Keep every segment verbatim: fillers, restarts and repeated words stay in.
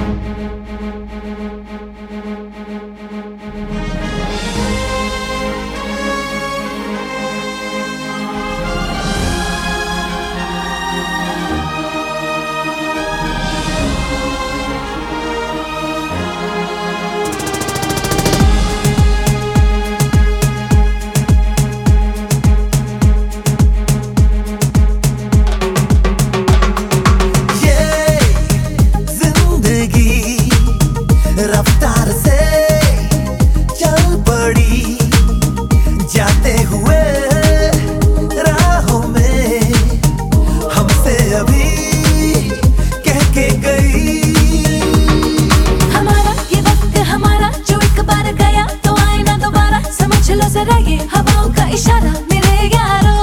रफ्तार से चल पड़ी जाते हुए राहों में हमसे अभी कह के गई। हमारा ये वक्त हमारा जो एक बार गया तो आए ना दोबारा, समझ लो जरा ये हवाओं का इशारा मेरे यारो।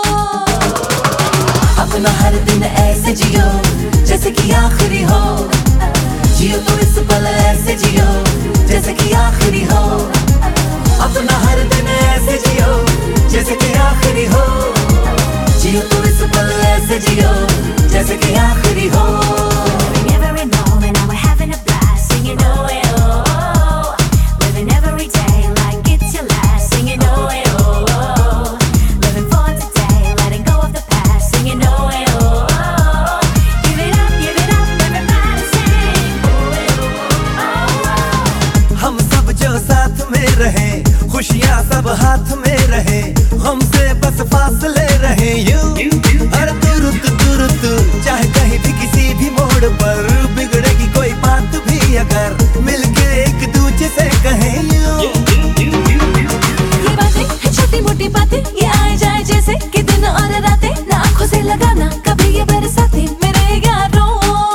अपना हर दिन ऐसे जियो जैसे कि आखिरी हो, जियो तो इस पल ऐसे जियो जैसे कि आखिरी हो। अपना हर दिन ऐसे जियो जैसे कि आखिरी हो, जियो तो इस पल ऐसे जियो जैसे कि आखिरी हो। Every moment now we're having a blast, singing oh eh, oh oh, living every day like it's your last, singing oh eh, oh oh, living for today, letting go of the past, singing oh eh, oh oh, give it up, give it up, everybody sing oh eh, oh oh। हम सब जो साथ में रहे, खुशियाँ सब हाथ में रहे, हमसे बस फासले रहे यूं हर तुरुत तुरुत, चाहे कहीं भी किसी भी मोड़ पर बिगड़ेगी कोई बात भी अगर मिलके एक दूजे से कहें यूं। ये बातें है छोटी मोटी बातें, ये आए जाए जैसे कि दिन और रातें, ना आंखों से लगाना कभी ये बरसाते मेरे यारों।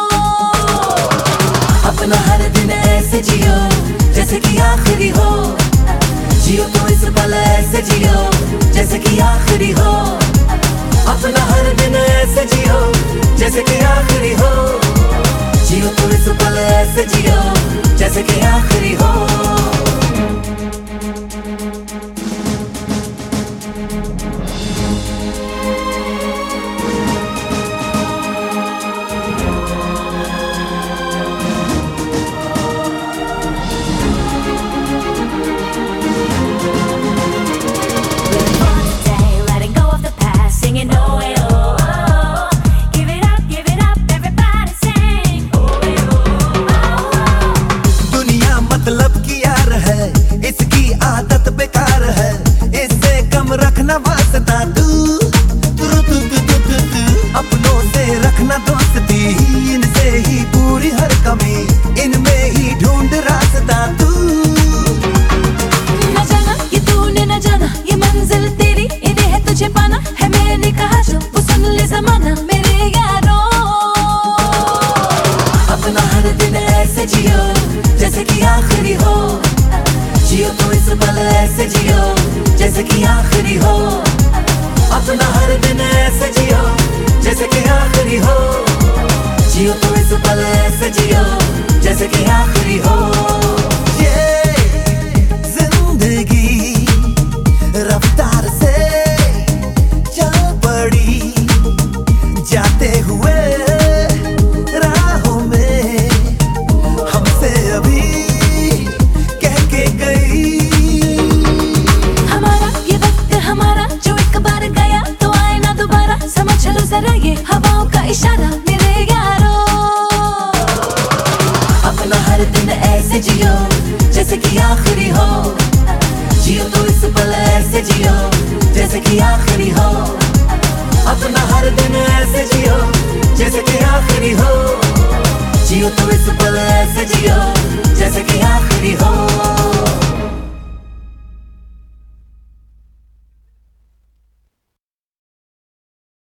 अपना हर दिन ऐसे जियो जैसे कि आखिरी हो, जियो तो इस पल ऐसे जियो जैसे कि आखिरी हो। अपना हर दिन ऐसे जियो जैसे कि आखिरी हो, जियो तो इस पल ऐसे जियो जैसे कि आखिरी हो। रखना वास्ता तू तू तू तू तू तू तू अपनों से रखना दोस्ती, इनसे ही पूरी हर कमी, इनमें ही ढूंढ रास्ता तू। न जाना ये तूने न जाना, ये मंजिल तेरी इन्हें है तुझे पाना, है मैंने कहा जो वो सुन ले ज़माना मेरे यारों। अपना हर दिन ऐसे जियो जैसे कि आखिरी हो, जियो तो इस पल ऐसे जियो जैसे कि आखिरी हो। अपना हर दिन ऐसे जियो जैसे कि आखिरी हो, जियो तो इस पल ऐसे जियो जैसे कि आखिरी हो। ये जिंदगी रफ्तार से चल पड़ी जाते हुए राहों में हमसे अभी कह के गई। समझ लो जरा ये हवाओं का इशारा मेरे यारो। अपना हर दिन ऐसे जियो जैसे कि आखिरी हो, जियो तो इस पल ऐसे जियो जैसे कि आखिरी हो। अपना हर दिन ऐसे जियो